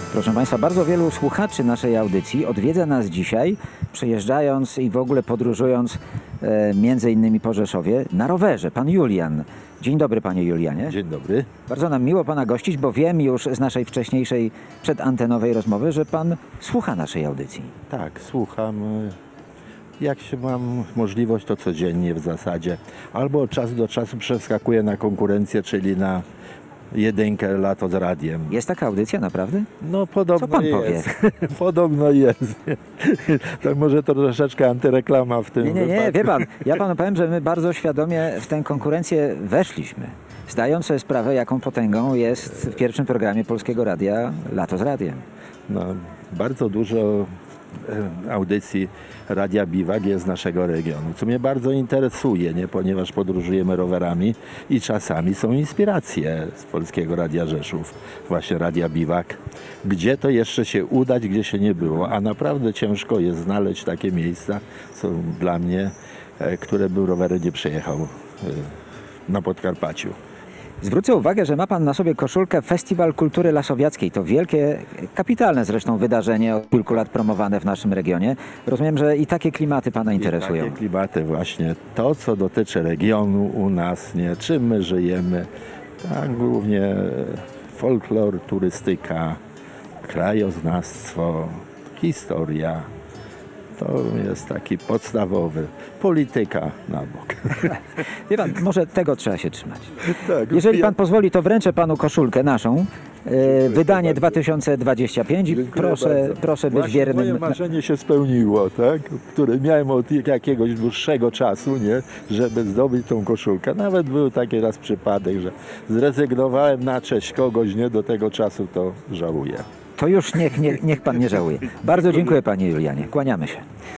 Proszę Państwa, bardzo wielu słuchaczy naszej audycji odwiedza nas dzisiaj, przejeżdżając i w ogóle podróżując między innymi po Rzeszowie na rowerze. Pan Julian. Dzień dobry, panie Julianie. Dzień dobry. Bardzo nam miło pana gościć, bo wiem już z naszej wcześniejszej przedantenowej rozmowy, że pan słucha naszej audycji. Tak, słucham. Jak się mam możliwość, to codziennie w zasadzie. Albo od czasu do czasu przeskakuję na konkurencję, czyli na jedynkę Lato z radiem. Jest taka audycja, naprawdę? No podobno Co pan jest. Podobno jest. To może to troszeczkę antyreklama w tym Nie, wypadku. wie pan, ja panu powiem, że my bardzo świadomie w tę konkurencję weszliśmy. Zdając sobie sprawę, jaką potęgą jest w pierwszym programie Polskiego Radia Lato z radiem. No, bardzo dużo audycji Radia Biwak jest z naszego regionu, co mnie bardzo interesuje, nie? Ponieważ podróżujemy rowerami i czasami są inspiracje z Polskiego Radia Rzeszów, właśnie Radia Biwak. Gdzie to jeszcze się udać, gdzie się nie było, a naprawdę ciężko jest znaleźć takie miejsca, są dla mnie, które bym rowerem nie przejechał na Podkarpaciu. Zwrócę uwagę, że ma pan na sobie koszulkę Festiwal Kultury Lasowiackiej. To wielkie, kapitalne zresztą wydarzenie od kilku lat promowane w naszym regionie. Rozumiem, że i takie klimaty pana interesują. Takie klimaty właśnie. To, co dotyczy regionu u nas, nie, czym my żyjemy, tak, głównie folklor, turystyka, krajoznawstwo, historia. To jest taki podstawowy. Polityka na bok. Wie pan, może tego trzeba się trzymać. Tak, Jeżeli pan pozwoli, to wręczę panu koszulkę naszą. Wydanie bardzo. 2025. Proszę być Właśnie wiernym. moje marzenie się spełniło, tak? Które miałem od jakiegoś dłuższego czasu, nie? Żeby zdobyć tą koszulkę. Nawet był taki raz przypadek, że zrezygnowałem na cześć kogoś, nie? Do tego czasu to żałuję. To już niech pan nie żałuje. Bardzo dziękuję, panie Julianie. Kłaniamy się.